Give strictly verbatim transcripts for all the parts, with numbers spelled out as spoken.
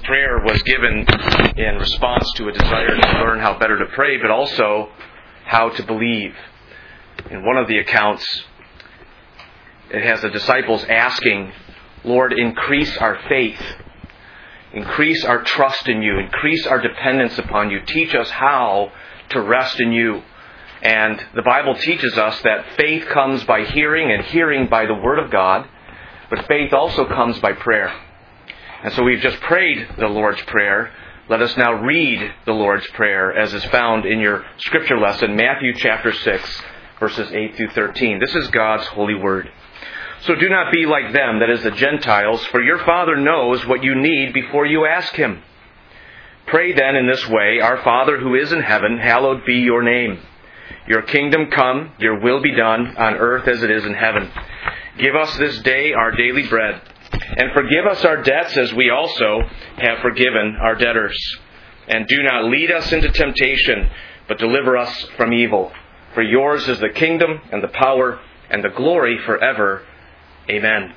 prayer was given in response to a desire to learn how better to pray, but also how to believe. In one of the accounts, it has the disciples asking, Lord, increase our faith. Increase our trust in you. Increase our dependence upon you. Teach us how to rest in you. And the Bible teaches us that faith comes by hearing, and hearing by the Word of God. But faith also comes by prayer. And so we've just prayed the Lord's Prayer. Let us now read the Lord's Prayer as is found in your scripture lesson, Matthew chapter six, verses eight through thirteen. This is God's holy word. So do not be like them, that is the Gentiles, for your Father knows what you need before you ask Him. Pray then in this way, Our Father who is in heaven, hallowed be your name. Your kingdom come, your will be done, on earth as it is in heaven. Give us this day our daily bread, and forgive us our debts as we also have forgiven our debtors. And do not lead us into temptation, but deliver us from evil. For yours is the kingdom, and the power, and the glory forever. Amen.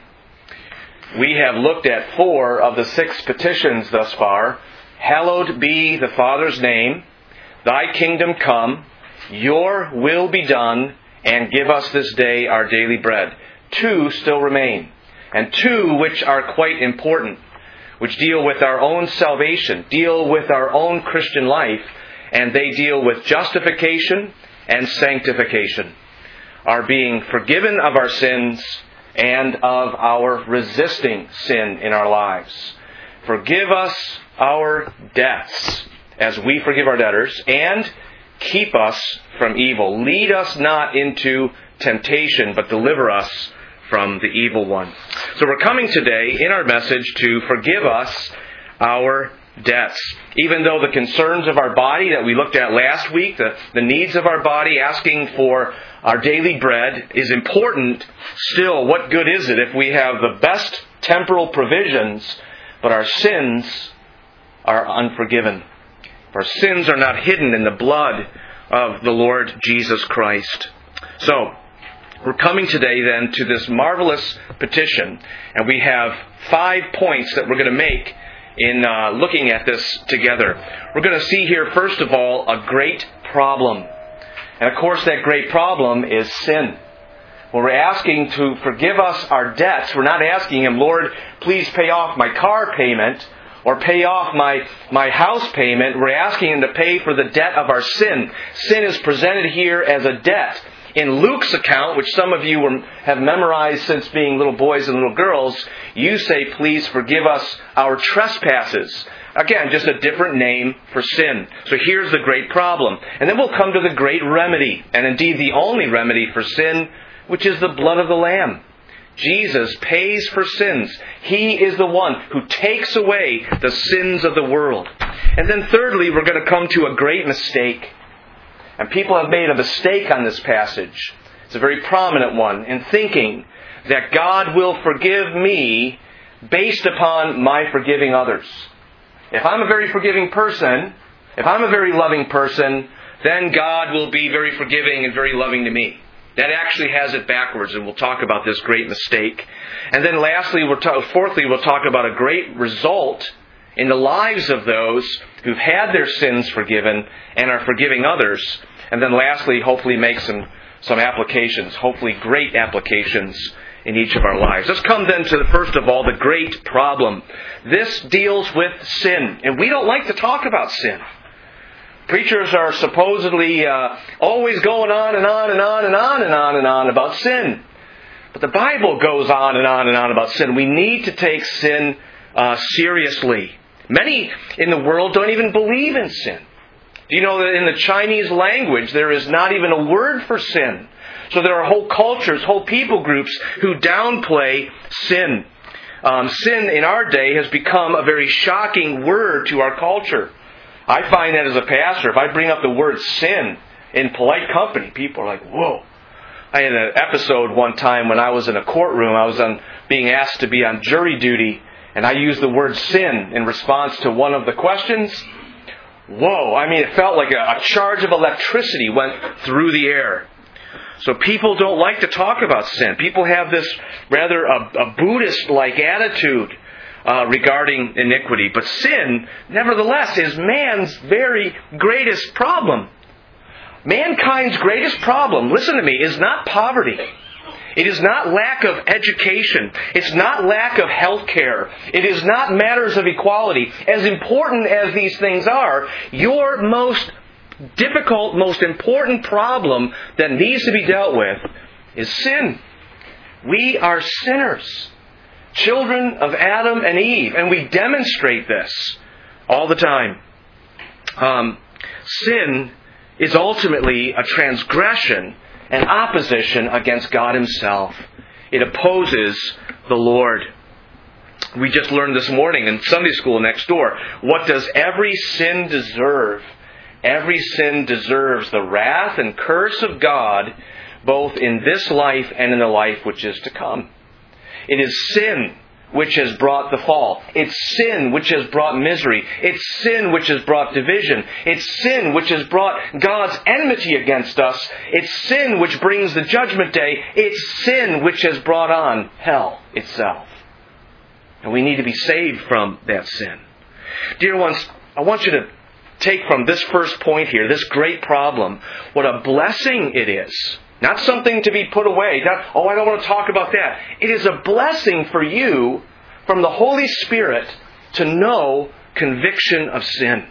We have looked at four of the six petitions thus far. Hallowed be the Father's name. Thy kingdom come. Your will be done. And give us this day our daily bread. Two still remain. And two which are quite important, which deal with our own salvation, deal with our own Christian life, and they deal with justification and sanctification. Our being forgiven of our sins and of our resisting sin in our lives. Forgive us our debts as we forgive our debtors, and keep us from evil. Lead us not into temptation, but deliver us from the evil one. So we're coming today in our message to forgive us our debts. Even though the concerns of our body that we looked at last week, the, the needs of our body, asking for our daily bread is important, still, what good is it if we have the best temporal provisions, but our sins are unforgiven? Our sins are not hidden in the blood of the Lord Jesus Christ. So, we're coming today then to this marvelous petition, and we have five points that we're going to make in uh, looking at this together. We're going to see here, first of all, a great problem. And of course, that great problem is sin. When we're asking to forgive us our debts, we're not asking Him, Lord, please pay off my car payment or pay off my, my house payment. We're asking Him to pay for the debt of our sin. Sin is presented here as a debt. In Luke's account, which some of you have memorized since being little boys and little girls, you say, please forgive us our trespasses. Again, just a different name for sin. So here's the great problem. And then we'll come to the great remedy, and indeed the only remedy for sin, which is the blood of the Lamb. Jesus pays for sins. He is the one who takes away the sins of the world. And then thirdly, we're going to come to a great mistake. And people have made a mistake on this passage. It's a very prominent one in thinking that God will forgive me based upon my forgiving others. If I'm a very forgiving person, if I'm a very loving person, then God will be very forgiving and very loving to me. That actually has it backwards, and we'll talk about this great mistake. And then lastly, we'll talk, fourthly, we'll talk about a great result in the lives of those who've had their sins forgiven and are forgiving others. And then lastly, hopefully make some, some applications, hopefully great applications in each of our lives. Let's come then to, the, first of all, the great problem. This deals with sin. And we don't like to talk about sin. Preachers are supposedly uh, always going on and on and on and on and on and on about sin. But the Bible goes on and on and on about sin. We need to take sin uh, seriously. Many in the world don't even believe in sin. Do you know that in the Chinese language there is not even a word for sin? So there are whole cultures, whole people groups who downplay sin. Um, sin in our day has become a very shocking word to our culture. I find that as a pastor, if I bring up the word sin in polite company, people are like, whoa. I had an episode one time when I was in a courtroom. I was on, being asked to be on jury duty, and I used the word sin in response to one of the questions. Whoa, I mean, it felt like a, a charge of electricity went through the air. So people don't like to talk about sin. People have this rather a, a Buddhist-like attitude uh, regarding iniquity. But sin, nevertheless, is man's very greatest problem. Mankind's greatest problem, listen to me, is not poverty. It is not lack of education. It's not lack of health care. It is not matters of equality. As important as these things are, your most difficult, most important problem that needs to be dealt with is sin. We are sinners, children of Adam and Eve, and we demonstrate this all the time. Um, sin is ultimately a transgression and opposition against God Himself. It opposes the Lord. We just learned this morning in Sunday school next door. What does every sin deserve? Every sin deserves the wrath and curse of God, both in this life and in the life which is to come. It is sin which has brought the fall. It's sin which has brought misery. It's sin which has brought division. It's sin which has brought God's enmity against us. It's sin which brings the judgment day. It's sin which has brought on hell itself. And we need to be saved from that sin. Dear ones, I want you to take from this first point here, this great problem, what a blessing it is. Not something to be put away. Not, oh, I don't want to talk about that. It is a blessing for you from the Holy Spirit to know conviction of sin.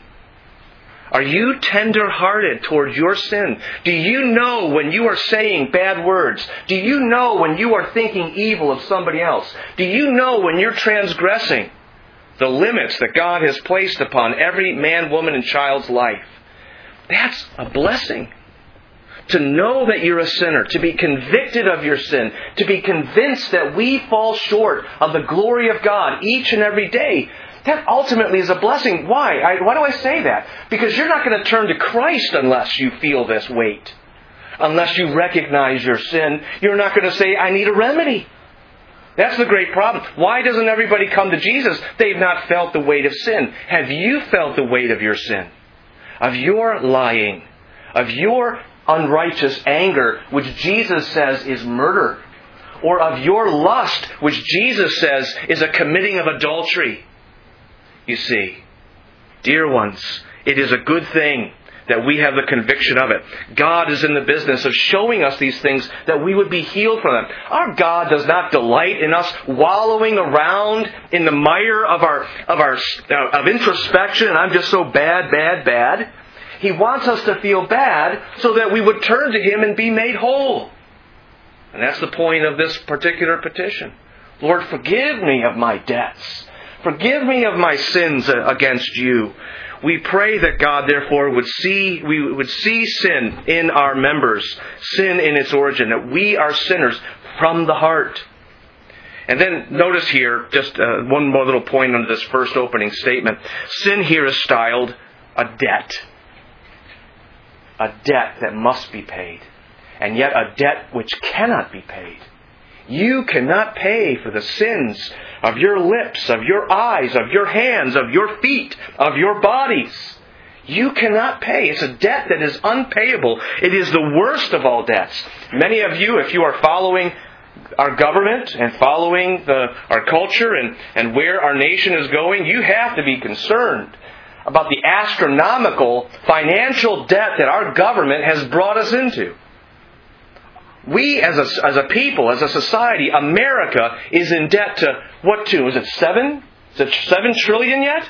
Are you tender-hearted towards your sin? Do you know when you are saying bad words? Do you know when you are thinking evil of somebody else? Do you know when you're transgressing the limits that God has placed upon every man, woman, and child's life? That's a blessing. To know that you're a sinner, to be convicted of your sin, to be convinced that we fall short of the glory of God each and every day, that ultimately is a blessing. Why? I, why do I say that? Because you're not going to turn to Christ unless you feel this weight. Unless you recognize your sin, you're not going to say, I need a remedy. That's the great problem. Why doesn't everybody come to Jesus? They've not felt the weight of sin. Have you felt the weight of your sin? Of your lying? Of your unrighteous anger, which Jesus says is murder? Or of your lust, which Jesus says is a committing of adultery? You see, dear ones, it is a good thing that we have the conviction of it. God is in the business of showing us these things that we would be healed from them. Our God does not delight in us wallowing around in the mire of our of our uh, of introspection, and I'm just so bad, bad, bad. He wants us to feel bad so that we would turn to Him and be made whole. And that's the point of this particular petition. Lord, forgive me of my debts. Forgive me of my sins against you. We pray that God, therefore, would see we would see sin in our members, sin in its origin, that we are sinners from the heart. And then notice here, just uh, one more little point under this first opening statement. Sin here is styled a debt. A debt that must be paid. And yet a debt which cannot be paid. You cannot pay for the sins of your lips, of your eyes, of your hands, of your feet, of your bodies. You cannot pay. It's a debt that is unpayable. It is the worst of all debts. Many of you, if you are following our government and following the, our culture and, and where our nation is going, you have to be concerned about the astronomical financial debt that our government has brought us into. We as a, as a people, as a society, America is in debt to, what to? Is it seven? Is it seven trillion yet?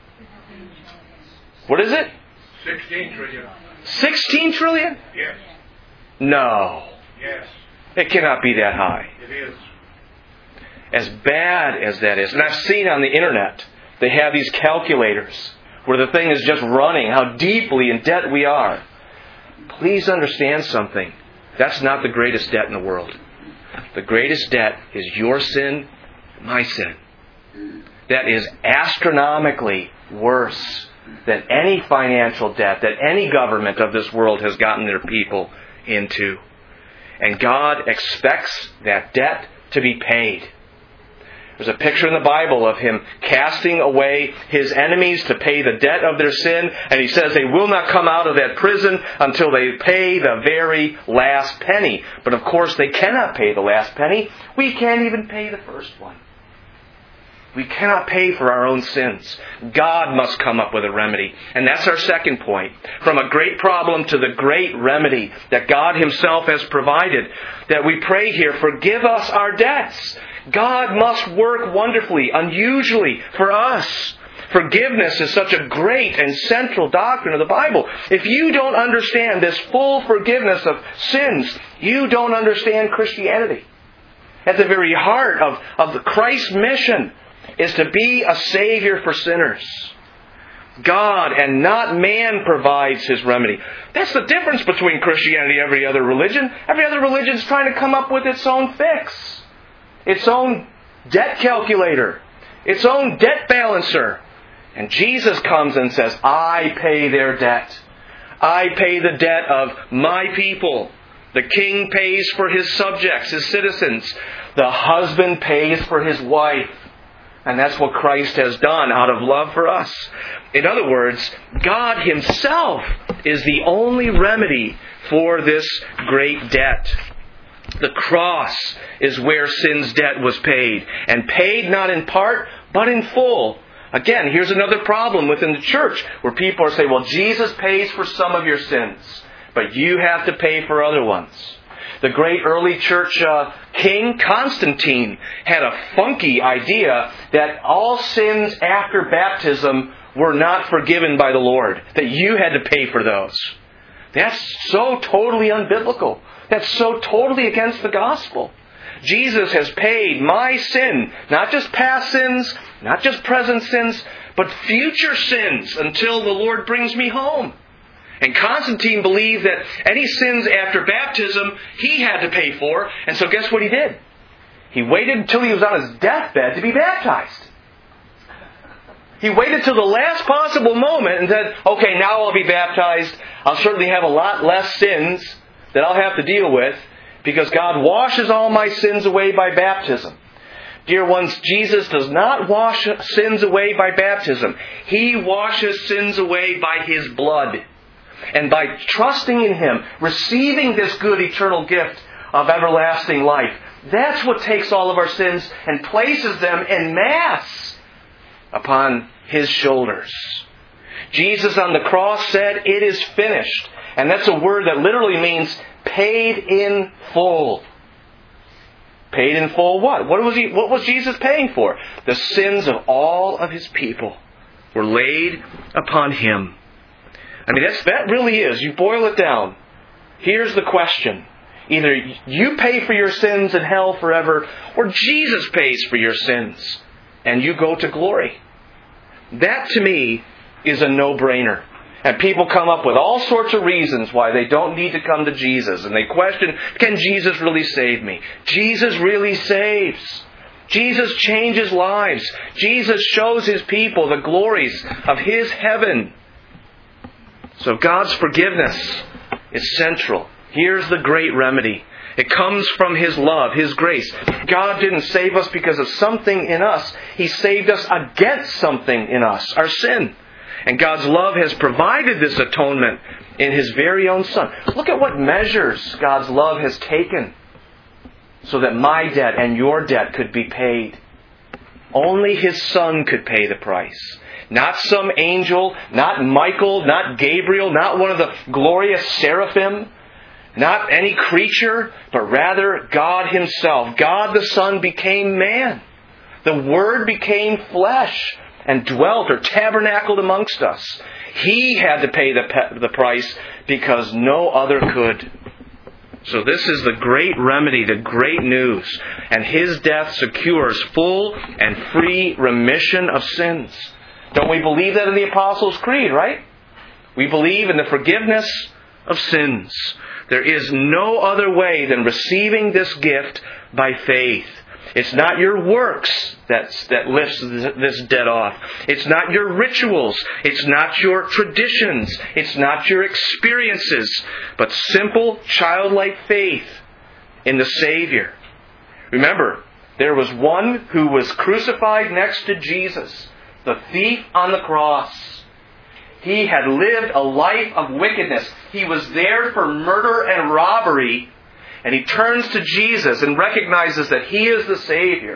What is it? Sixteen trillion. Sixteen trillion? Yes. No. Yes. It cannot be that high. It is. As bad as that is. And I've seen on the internet, they have these calculators where the thing is just running, how deeply in debt we are. Please understand something. That's not the greatest debt in the world. The greatest debt is your sin, my sin. That is astronomically worse than any financial debt that any government of this world has gotten their people into. And God expects that debt to be paid. There's a picture in the Bible of Him casting away His enemies to pay the debt of their sin. And He says they will not come out of that prison until they pay the very last penny. But of course they cannot pay the last penny. We can't even pay the first one. We cannot pay for our own sins. God must come up with a remedy. And that's our second point. From a great problem to the great remedy that God Himself has provided. That we pray here, forgive us our debts. God must work wonderfully, unusually for us. Forgiveness is such a great and central doctrine of the Bible. If you don't understand this full forgiveness of sins, you don't understand Christianity. At the very heart of, of the Christ's mission is to be a Savior for sinners. God and not man provides His remedy. That's the difference between Christianity and every other religion. Every other religion is trying to come up with its own fix. Its own debt calculator. Its own debt balancer. And Jesus comes and says, I pay their debt. I pay the debt of my people. The king pays for his subjects, his citizens. The husband pays for his wife. And that's what Christ has done out of love for us. In other words, God Himself is the only remedy for this great debt. The cross is where sin's debt was paid. And paid not in part, but in full. Again, here's another problem within the church where people are saying, well, Jesus pays for some of your sins, but you have to pay for other ones. The great early church uh, king, Constantine, had a funky idea that all sins after baptism were not forgiven by the Lord, that you had to pay for those. That's so totally unbiblical. That's so totally against the gospel. Jesus has paid my sin, not just past sins, not just present sins, but future sins until the Lord brings me home. And Constantine believed that any sins after baptism he had to pay for. And so guess what he did? He waited until he was on his deathbed to be baptized. He waited till the last possible moment and said, okay, now I'll be baptized. I'll certainly have a lot less sins that I'll have to deal with because God washes all my sins away by baptism. Dear ones, Jesus does not wash sins away by baptism. He washes sins away by His blood. And by trusting in Him, receiving this good eternal gift of everlasting life, that's what takes all of our sins and places them en masse upon His shoulders. Jesus on the cross said, it is finished. And that's a word that literally means paid in full. Paid in full what? What was he, what was Jesus paying for? The sins of all of His people were laid upon Him. I mean, that's, that really is. You boil it down. Here's the question. Either you pay for your sins in hell forever, or Jesus pays for your sins, and you go to glory. That, to me, is a no-brainer. And people come up with all sorts of reasons why they don't need to come to Jesus. And they question, can Jesus really save me? Jesus really saves. Jesus changes lives. Jesus shows His people the glories of His heaven. So God's forgiveness is central. Here's the great remedy. It comes from His love, His grace. God didn't save us because of something in us. He saved us against something in us, our sin. And God's love has provided this atonement in His very own Son. Look at what measures God's love has taken so that my debt and your debt could be paid. Only His Son could pay the price. Not some angel, not Michael, not Gabriel, not one of the glorious seraphim, not any creature, but rather God Himself. God the Son became man. The Word became flesh and dwelt or tabernacled amongst us. He had to pay the, pe- the price because no other could. So this is the great remedy, the great news. And His death secures full and free remission of sins. Don't we believe that in the Apostles' Creed, right? We believe in the forgiveness of sins. There is no other way than receiving this gift by faith. It's not your works that's, that lifts this debt off. It's not your rituals. It's not your traditions. It's not your experiences. But simple, childlike faith in the Savior. Remember, there was one who was crucified next to Jesus. The thief on the cross. He had lived a life of wickedness. He was there for murder and robbery. And he turns to Jesus and recognizes that He is the Savior.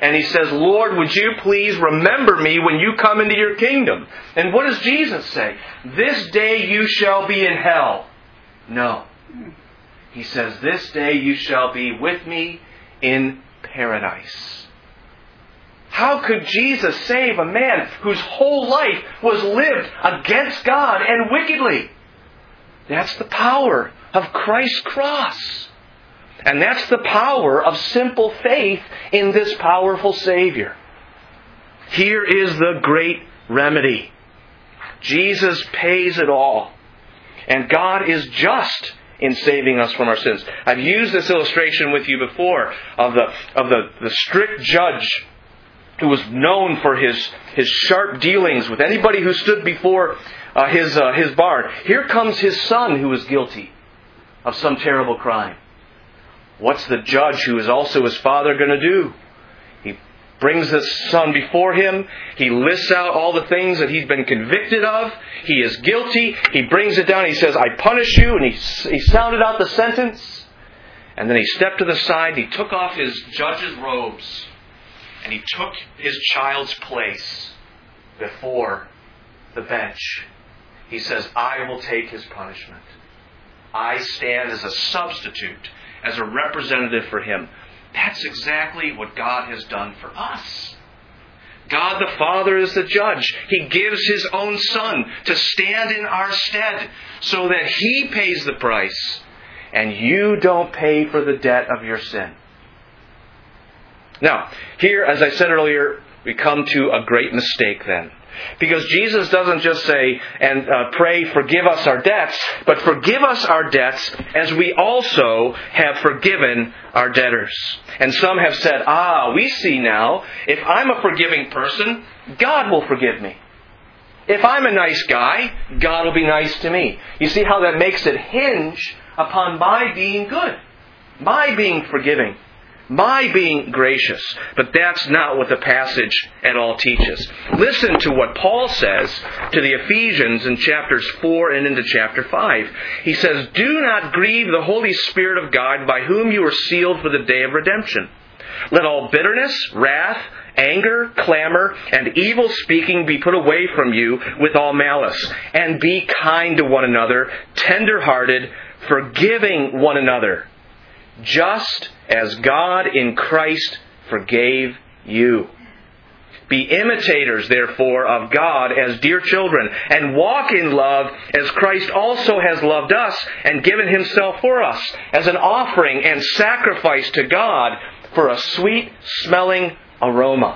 And he says, Lord, would you please remember me when you come into your kingdom? And what does Jesus say? This day you shall be in hell. No. He says, this day you shall be with me in paradise. How could Jesus save a man whose whole life was lived against God and wickedly? That's the power of Christ's cross. And that's the power of simple faith in this powerful Savior. Here is the great remedy. Jesus pays it all. And God is just in saving us from our sins. I've used this illustration with you before of the of the, the strict judge who was known for his, his sharp dealings with anybody who stood before uh, his, uh, his bar. Here comes his son who is guilty of some terrible crime. What's the judge, who is also his father, going to do? He brings this son before him. He lists out all the things that he's been convicted of. He is guilty. He brings it down. He says, I punish you. And he, he sounded out the sentence. And then he stepped to the side. He took off his judge's robes. And he took his child's place before the bench. He says, I will take his punishment. I stand as a substitute, as a representative for him. That's exactly what God has done for us. God the Father is the judge. He gives His own Son to stand in our stead so that He pays the price and you don't pay for the debt of your sin. Now, here, as I said earlier, we come to a great mistake then. Because Jesus doesn't just say and uh, pray, forgive us our debts, but forgive us our debts as we also have forgiven our debtors. And some have said, ah, we see now, if I'm a forgiving person, God will forgive me. If I'm a nice guy, God will be nice to me. You see how that makes it hinge upon my being good, my being forgiving, my being gracious. But that's not what the passage at all teaches. Listen to what Paul says to the Ephesians in chapters four and into chapter five. He says, do not grieve the Holy Spirit of God, by whom you are sealed for the day of redemption. Let all bitterness, wrath, anger, clamor, and evil speaking be put away from you with all malice. And be kind to one another, tender-hearted, forgiving one another, just as God in Christ forgave you. Be imitators, therefore, of God as dear children, and walk in love as Christ also has loved us and given Himself for us as an offering and sacrifice to God for a sweet-smelling aroma.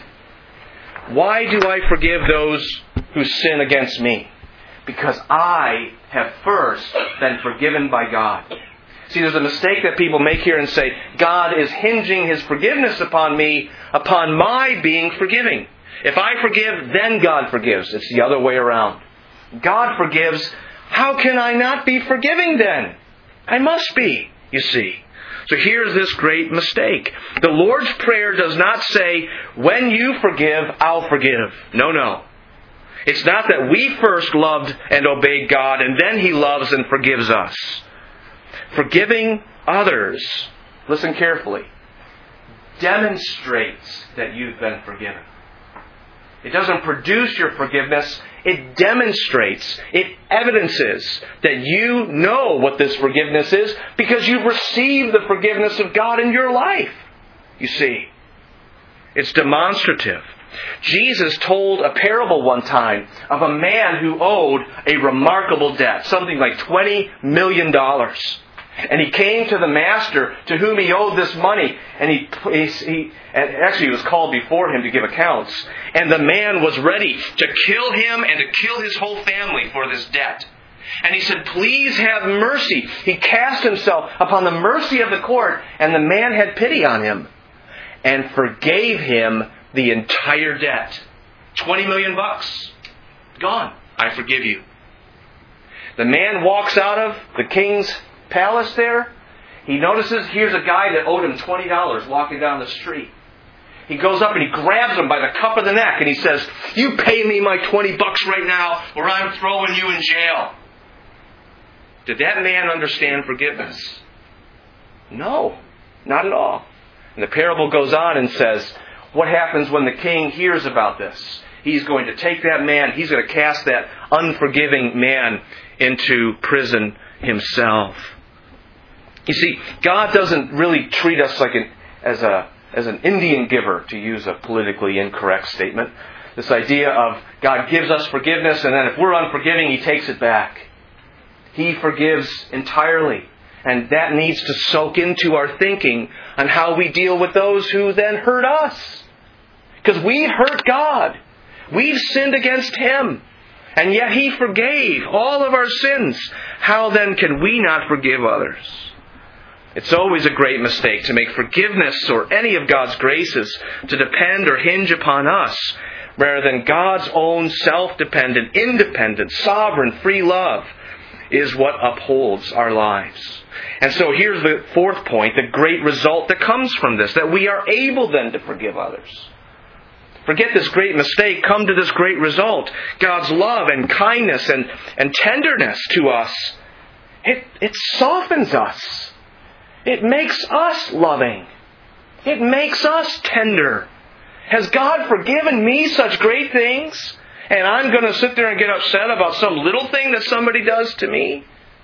Why do I forgive those who sin against me? Because I have first been forgiven by God. See, there's a mistake that people make here and say, God is hinging His forgiveness upon me, upon my being forgiving. If I forgive, then God forgives. It's the other way around. God forgives. How can I not be forgiving then? I must be, you see. So here's this great mistake. The Lord's Prayer does not say, when you forgive, I'll forgive. No, no. It's not that we first loved and obeyed God and then He loves and forgives us. Forgiving others, listen carefully, demonstrates that you've been forgiven. It doesn't produce your forgiveness. It demonstrates, it evidences that you know what this forgiveness is because you've received the forgiveness of God in your life. You see, it's demonstrative. Jesus told a parable one time of a man who owed a remarkable debt, something like twenty million dollars. And he came to the master to whom he owed this money. And he, he, he and actually he was called before him to give accounts. And the man was ready to kill him and to kill his whole family for this debt. And he said, please have mercy. He cast himself upon the mercy of the court. And the man had pity on him and forgave him the entire debt. twenty million bucks. Gone. I forgive you. The man walks out of the king's palace there. He notices here's a guy that owed him twenty dollars walking down the street. He goes up and he grabs him by the cup of the neck and he says, you pay me my twenty bucks right now or I'm throwing you in jail. Did that man understand forgiveness? No, not at all. And the parable goes on and says, what happens when the king hears about this? He's going to take that man, he's going to cast that unforgiving man into prison himself. You see, God doesn't really treat us like an, as a as an Indian giver, to use a politically incorrect statement. This idea of God gives us forgiveness, and then if we're unforgiving, He takes it back. He forgives entirely. And that needs to soak into our thinking on how we deal with those who then hurt us. Because we hurt God. We've sinned against Him. And yet He forgave all of our sins. How then can we not forgive others? It's always a great mistake to make forgiveness or any of God's graces to depend or hinge upon us, rather than God's own self-dependent, independent, sovereign, free love is what upholds our lives. And so here's the fourth point, the great result that comes from this, that we are able then to forgive others. Forget this great mistake, come to this great result. God's love and kindness and, and tenderness to us, it, it softens us. It makes us loving. It makes us tender. Has God forgiven me such great things? And I'm going to sit there and get upset about some little thing that somebody does to me?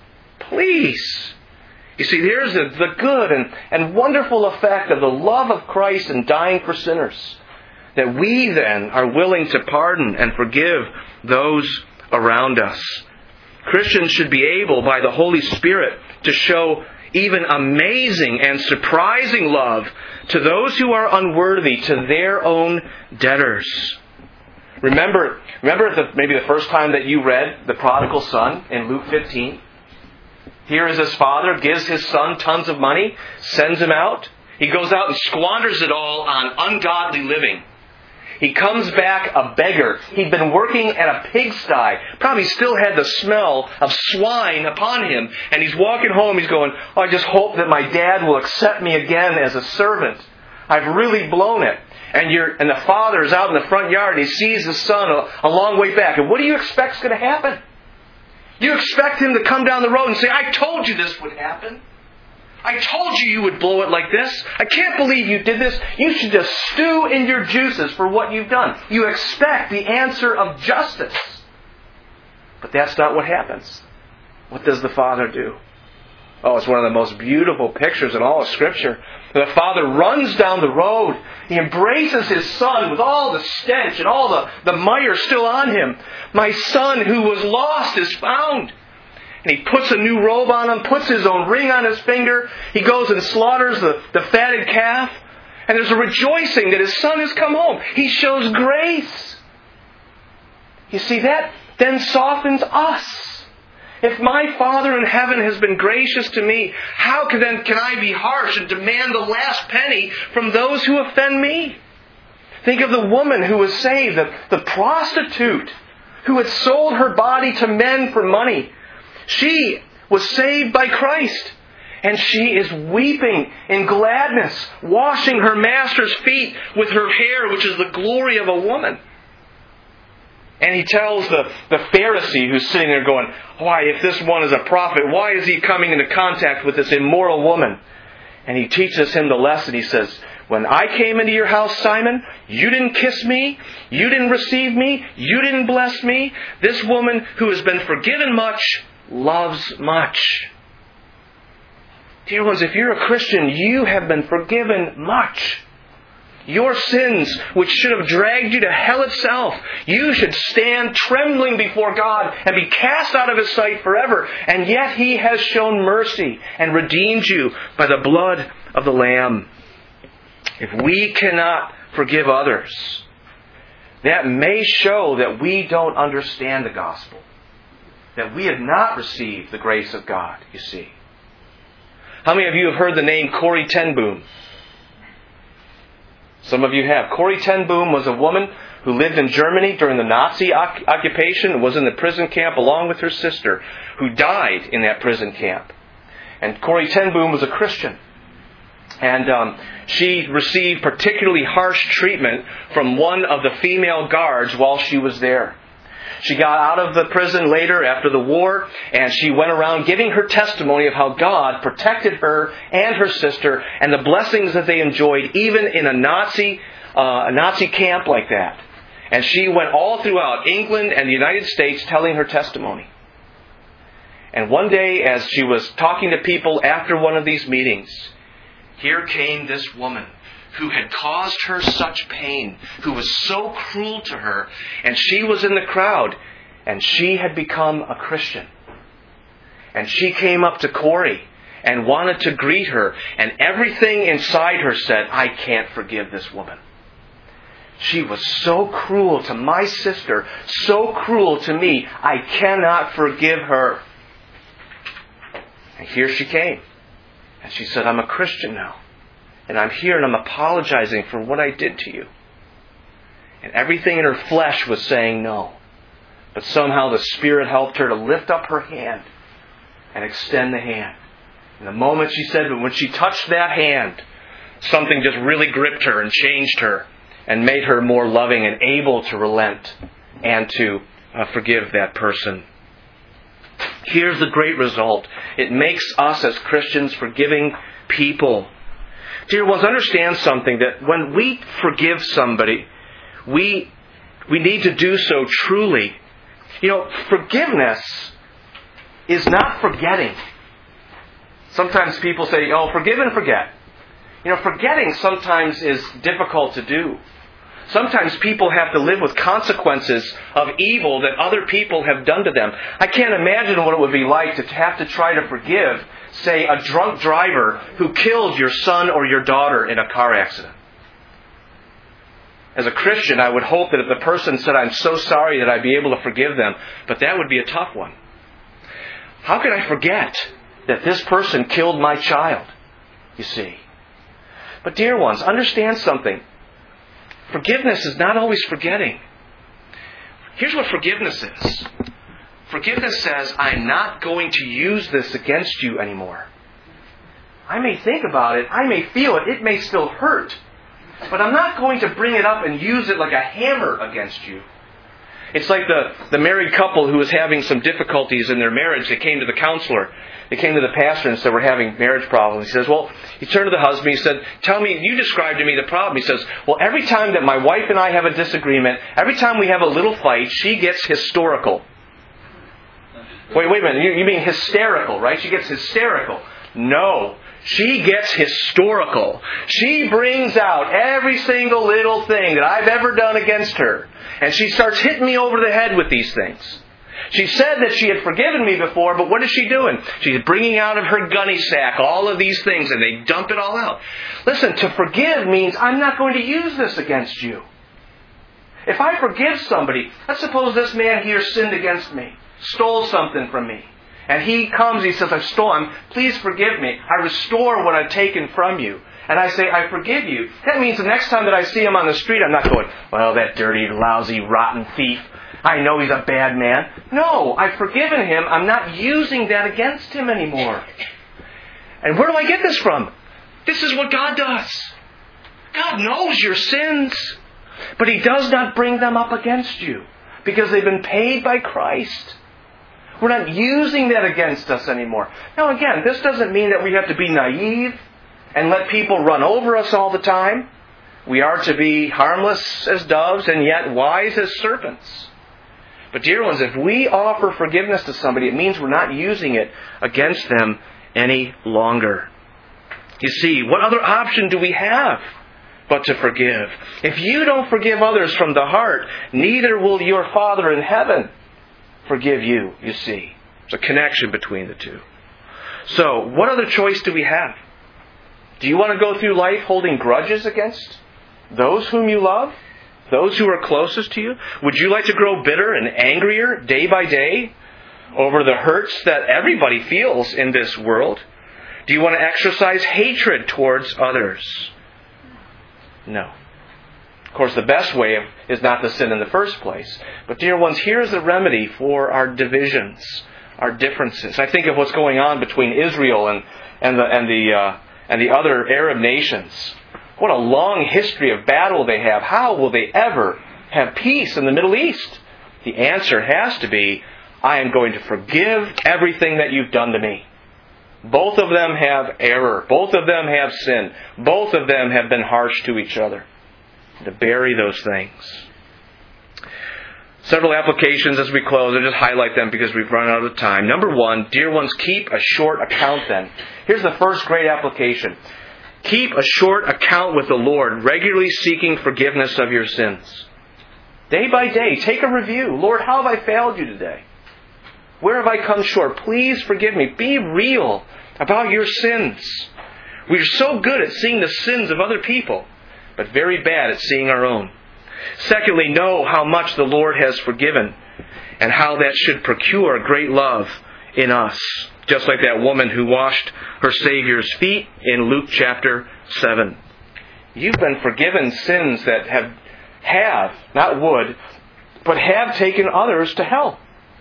Please. You see, there's the, the good and, and wonderful effect of the love of Christ in dying for sinners. That we then are willing to pardon and forgive those around us. Christians should be able, by the Holy Spirit, to show even amazing and surprising love to those who are unworthy, to their own debtors. Remember, remember the, maybe the first time that you read the prodigal son in Luke fifteen? Here is his father, gives his son tons of money, sends him out. He goes out and squanders it all on ungodly living. He comes back a beggar. He'd been working at a pigsty. Probably still had the smell of swine upon him. And he's walking home. He's going, oh, I just hope that my dad will accept me again as a servant. I've really blown it. And you're, and the father is out in the front yard and he sees the son a, a long way back. And what do you expect is going to happen? You expect him to come down the road and say, I told you this would happen. I told you you would blow it like this. I can't believe you did this. You should just stew in your juices for what you've done. You expect the answer of justice. But that's not what happens. What does the Father do? Oh, it's one of the most beautiful pictures in all of Scripture. The Father runs down the road. He embraces His Son with all the stench and all the, the mire still on him. My son who was lost is found. And he puts a new robe on him, puts his own ring on his finger. He goes and slaughters the, the fatted calf. And there's a rejoicing that his son has come home. He shows grace. You see, that then softens us. If my Father in heaven has been gracious to me, how can, then can I be harsh and demand the last penny from those who offend me? Think of the woman who was saved, the, the prostitute who had sold her body to men for money. She was saved by Christ. And she is weeping in gladness, washing her master's feet with her hair, which is the glory of a woman. And he tells the, the Pharisee who's sitting there going, why, if this one is a prophet, why is he coming into contact with this immoral woman? And he teaches him the lesson. He says, when I came into your house, Simon, you didn't kiss me, you didn't receive me, you didn't bless me. This woman who has been forgiven much loves much. Dear ones, if you're a Christian, you have been forgiven much. Your sins, which should have dragged you to hell itself, you should stand trembling before God and be cast out of His sight forever. And yet He has shown mercy and redeemed you by the blood of the Lamb. If we cannot forgive others, that may show that we don't understand the gospel. That we have not received the grace of God, you see. How many of you have heard the name Corrie ten Boom? Some of you have. Corrie ten Boom was a woman who lived in Germany during the Nazi occupation and was in the prison camp along with her sister, who died in that prison camp. And Corrie ten Boom was a Christian. And um, she received particularly harsh treatment from one of the female guards while she was there. She got out of the prison later after the war, and she went around giving her testimony of how God protected her and her sister and the blessings that they enjoyed even in a Nazi uh, a Nazi camp like that. And she went all throughout England and the United States telling her testimony. And one day, as she was talking to people after one of these meetings, here came this woman who had caused her such pain, who was so cruel to her, and she was in the crowd, and she had become a Christian. And she came up to Corrie and wanted to greet her, and everything inside her said, I can't forgive this woman. She was so cruel to my sister, so cruel to me, I cannot forgive her. And here she came. And she said, I'm a Christian now. And I'm here and I'm apologizing for what I did to you. And everything in her flesh was saying no. But somehow the Spirit helped her to lift up her hand and extend the hand. And the moment she said, but when she touched that hand, something just really gripped her and changed her and made her more loving and able to relent and to uh, forgive that person. Here's the great result. It makes us as Christians forgiving people. Dear ones, understand something, that when we forgive somebody, we we need to do so truly. You know, forgiveness is not forgetting. Sometimes people say, oh, forgive and forget. You know, forgetting sometimes is difficult to do. Sometimes people have to live with consequences of evil that other people have done to them. I can't imagine what it would be like to have to try to forgive, say, a drunk driver who killed your son or your daughter in a car accident. As a Christian, I would hope that if the person said, I'm so sorry, that I'd be able to forgive them. But that would be a tough one. How can I forget that this person killed my child? You see. But dear ones, understand something. Forgiveness is not always forgetting. Here's what forgiveness is. Forgiveness says, I'm not going to use this against you anymore. I may think about it, I may feel it, it may still hurt, but I'm not going to bring it up and use it like a hammer against you. It's like the, the married couple who was having some difficulties in their marriage. They came to the counselor. They came to the pastor and said, we're having marriage problems. He says, well, he turned to the husband. He said, tell me, you describe to me the problem. He says, well, every time that my wife and I have a disagreement, every time we have a little fight, she gets historical. Wait, wait a minute. You, you mean hysterical, right? She gets hysterical. No. She gets historical. She brings out every single little thing that I've ever done against her. And she starts hitting me over the head with these things. She said that she had forgiven me before, but what is she doing? She's bringing out of her gunny sack all of these things, and they dump it all out. Listen, to forgive means I'm not going to use this against you. If I forgive somebody, let's suppose this man here sinned against me, stole something from me. And he comes, he says, I've stolen, please forgive me. I restore what I've taken from you. And I say, I forgive you. That means the next time that I see him on the street, I'm not going, well, that dirty, lousy, rotten thief. I know he's a bad man. No, I've forgiven him. I'm not using that against him anymore. And where do I get this from? This is what God does. God knows your sins, but He does not bring them up against you because they've been paid by Christ. We're not using that against us anymore. Now again, this doesn't mean that we have to be naive and let people run over us all the time. We are to be harmless as doves and yet wise as serpents. But dear ones, if we offer forgiveness to somebody, it means we're not using it against them any longer. You see, what other option do we have but to forgive? If you don't forgive others from the heart, neither will your Father in heaven forgive you, you see. There's a connection between the two. So, what other choice do we have? Do you want to go through life holding grudges against those whom you love? Those who are closest to you? Would you like to grow bitter and angrier day by day over the hurts that everybody feels in this world? Do you want to exercise hatred towards others? No. Of course, the best way is not to sin in the first place. But dear ones, here's the remedy for our divisions, our differences. I think of what's going on between Israel and, and the, and the, uh, and the other Arab nations. What a long history of battle they have. How will they ever have peace in the Middle East? The answer has to be, I am going to forgive everything that you've done to me. Both of them have error. Both of them have sin. Both of them have been harsh to each other. to bury those things. Several applications as we close. I'll just highlight them because we've run out of time. Number one, dear ones, keep a short account then. Here's the first great application. Keep a short account with the Lord, regularly seeking forgiveness of your sins. Day by day, take a review. Lord, how have I failed you today? Where have I come short? Please forgive me. Be real about your sins. We are so good at seeing the sins of other people, but very bad at seeing our own. Secondly, know how much the Lord has forgiven and how that should procure great love in us. Just like that woman who washed her Savior's feet in Luke chapter seven. You've been forgiven sins that have, have, not would, but have taken others to hell.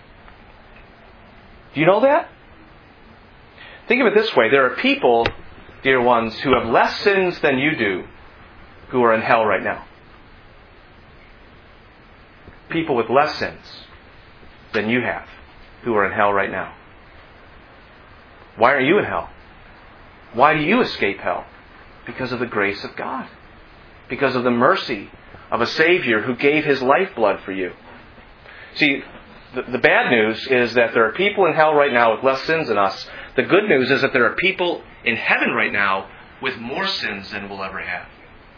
Do you know that? Think of it this way. There are people, dear ones, who have less sins than you do who are in hell right now. People with less sins than you have who are in hell right now. Why are you in hell? Why do you escape hell? Because of the grace of God. Because of the mercy of a Savior who gave His lifeblood for you. See, the, the bad news is that there are people in hell right now with less sins than us. The good news is that there are people in heaven right now with more sins than we'll ever have.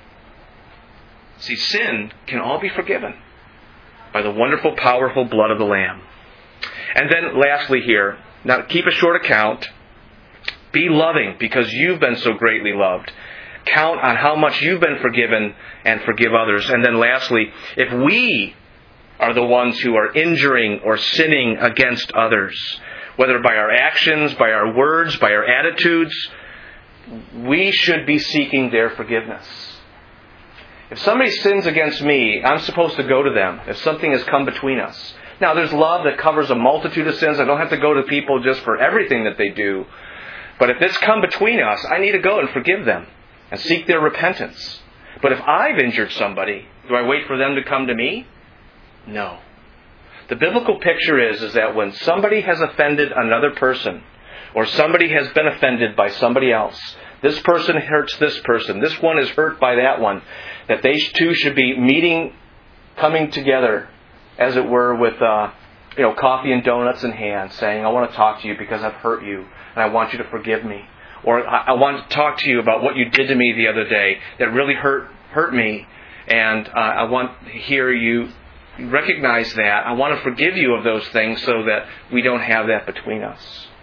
See, sin can all be forgiven by the wonderful, powerful blood of the Lamb. And then lastly here, now keep a short account. Be loving because you've been so greatly loved. Count on how much you've been forgiven and forgive others. And then lastly, if we are the ones who are injuring or sinning against others, whether by our actions, by our words, by our attitudes, we should be seeking their forgiveness. If somebody sins against me, I'm supposed to go to them if something has come between us. Now, there's love that covers a multitude of sins. I don't have to go to people just for everything that they do. But if it's come between us, I need to go and forgive them and seek their repentance. But if I've injured somebody, do I wait for them to come to me? No. The biblical picture is, is that when somebody has offended another person, or somebody has been offended by somebody else, this person hurts this person, this one is hurt by that one, that they too should be meeting, coming together, as it were, with uh, you know, coffee and donuts in hand, saying, I want to talk to you because I've hurt you, and I want you to forgive me. Or I, I want to talk to you about what you did to me the other day that really hurt hurt me, and uh, I want to hear you recognize that. I want to forgive you of those things so that we don't have that between us.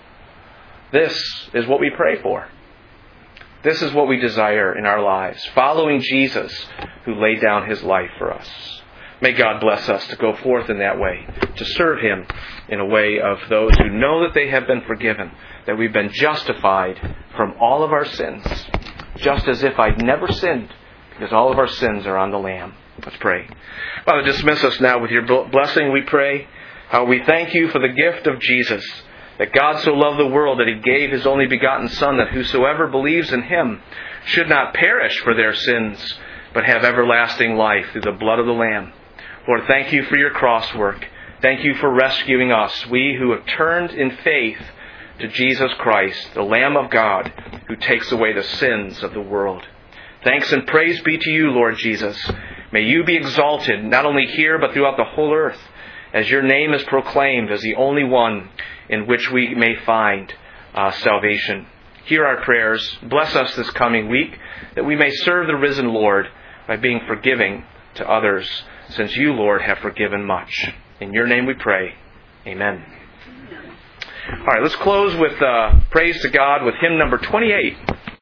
This is what we pray for. This is what we desire in our lives, following Jesus who laid down His life for us. May God bless us to go forth in that way, to serve Him in a way of those who know that they have been forgiven, that we've been justified from all of our sins, just as if I'd never sinned, because all of our sins are on the Lamb. Let's pray. Father, dismiss us now with your blessing, we pray. How we thank you for the gift of Jesus, that God so loved the world that He gave His only begotten Son, that whosoever believes in Him should not perish for their sins, but have everlasting life through the blood of the Lamb. Lord, thank you for your cross work. Thank you for rescuing us, we who have turned in faith to Jesus Christ, the Lamb of God, who takes away the sins of the world. Thanks and praise be to you, Lord Jesus. May you be exalted, not only here, but throughout the whole earth, as your name is proclaimed as the only one in which we may find uh, salvation. Hear our prayers. Bless us this coming week, that we may serve the risen Lord by being forgiving to others, since you, Lord, have forgiven much. In your name we pray. Amen. All right, let's close with uh, praise to God with hymn number twenty-eight.